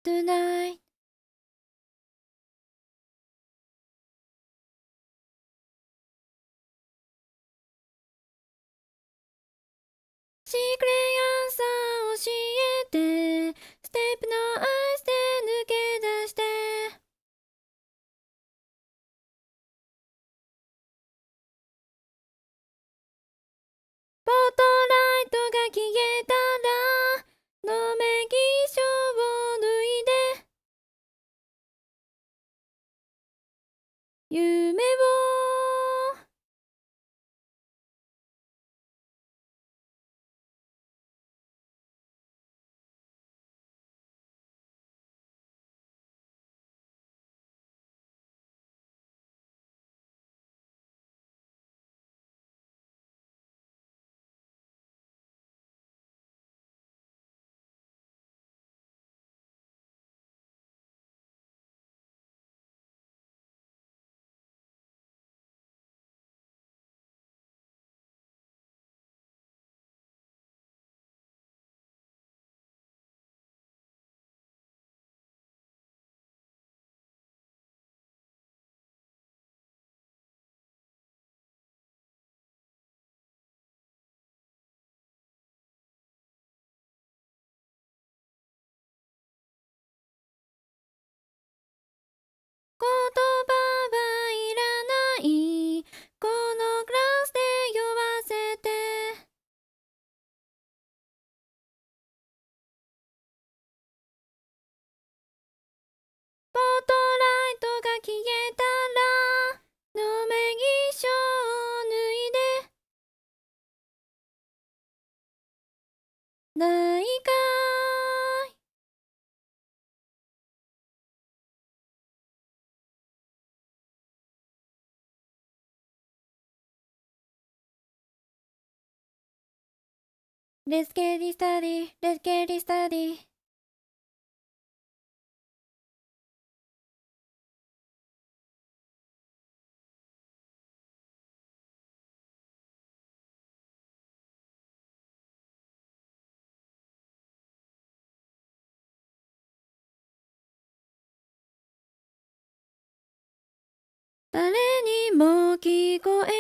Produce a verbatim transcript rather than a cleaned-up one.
tonight. Secret answer 教えて、ステップのアイスで抜け出して。スポットライトが消えたら、のめぎしょを脱いで、夢を言葉はいらない、このグラスで酔わせて。スポットライトが消えたら、のめぎしょを脱いで。ないかい。Let's get it started, let's get it started. 誰にも聞こえ